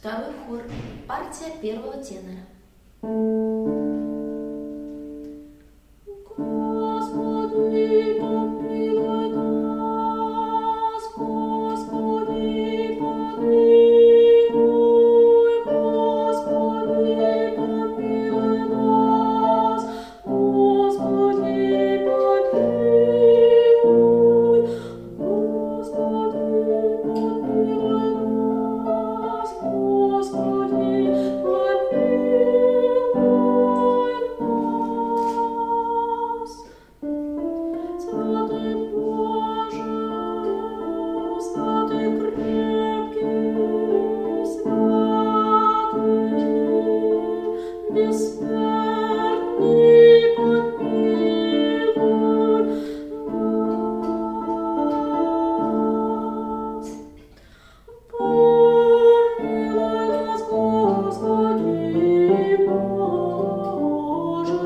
Второй хор. Партия первого тенора. Господи, помилуй нас, Господи, помилуй, Господи, помилуй нас, Господи, помилуй, Господи, помилуй нас, Господи, помилуй нас. Святый Боже, святый крепкий, святый, бессмертный, помилуй нас. Помилуй нас, Господи, Боже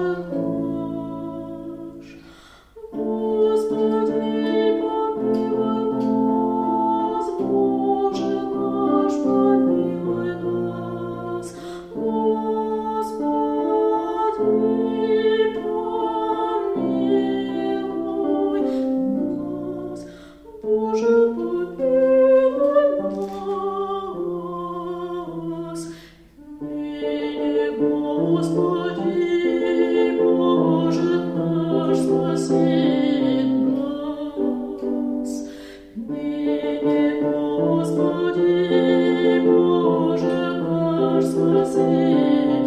наш. Господи, помилуй нас, Боже наш, помилуй нас. Господи, помилуй нас. Боже, помилуй нас. Ныне, Господи, Боже наш, спаси нас. Ныне, Господи, Боже наш, спаси